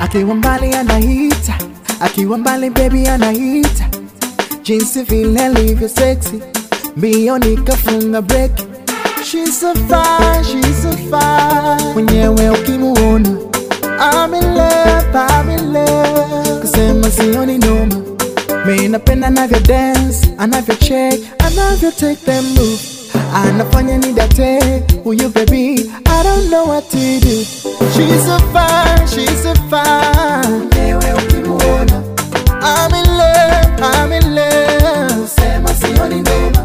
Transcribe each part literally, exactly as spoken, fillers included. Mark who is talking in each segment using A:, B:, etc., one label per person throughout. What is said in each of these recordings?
A: Akiwa mbali anaita, akiwa mbali baby anaita. Jinsi vile alivyo sexy, mbio nikafunga break. She's so fine, she's so fine. Mwenyewe ukimuona I'm in love, I'm in love. Kusema sioni noma. Mimi napenda anavyo dance, anavyo check, anavyo take them move. Anafanya nidate, huyu baby, I don't know what to do. She's so fine, she's so fine. Mwenyewe ukimuona I'm in love, I'm in love. Kusema sioni noma.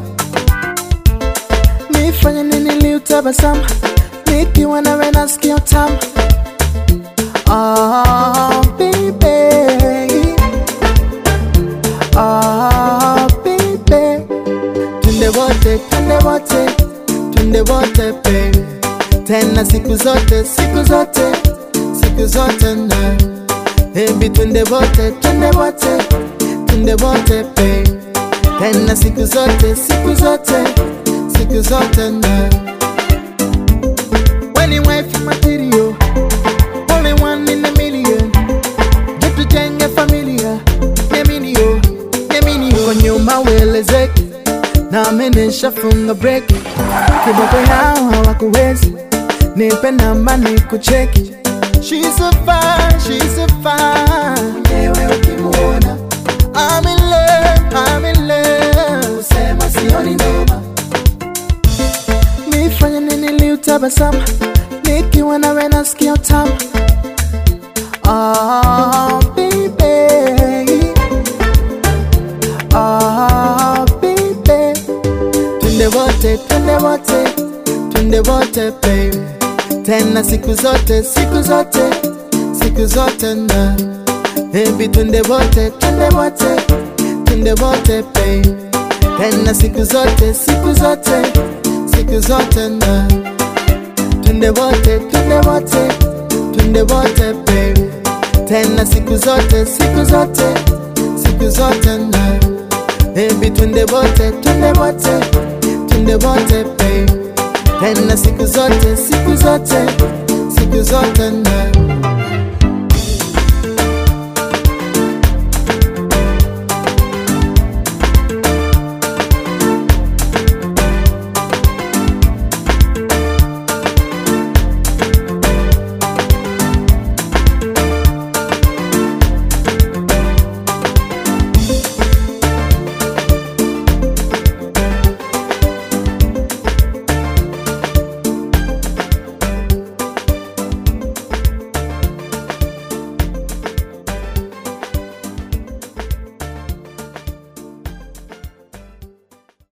A: Nifanye nini li utabasamu, nikiwa nawe nasikia utamu. Oh baby, oh baby. Tunde wote, tunde wote, tunde wote baby. Tena siku zote, siku zote, siku zote na baby. Tunde wote, tunde wote, tunde wote baby. Tena siku zote, siku zote, siku zote na. When you wife material, only one in a million. Get to jenge familia, yeminio, yeminio. Kwenye umawelezeki, na menesha funga break. Kiboko yao hawakuwezi, nipe namba nikucheki. She's so fine, she's so fine. Mwenyewe ukimuona I'm in love, I'm in love. Kusema sioni noma. Nifanye nini li utabasamu, nikiwa nawe nasikia utamu. Oh baby, oh baby. Tunde wote, tunde wote, tunde wote baby. Tena siku zote, siku zote, siku zote na baby. Tunde wote, tunde wote, tunde wote baby. Tena siku zote, siku zote, siku zote na tunde wote, tunde wote, tunde wote baby. Tena siku zote, siku zote, siku zote na baby. Tunde wote, tunde wote, tunde wote baby. Tena siku zote, siku zote, siku zote na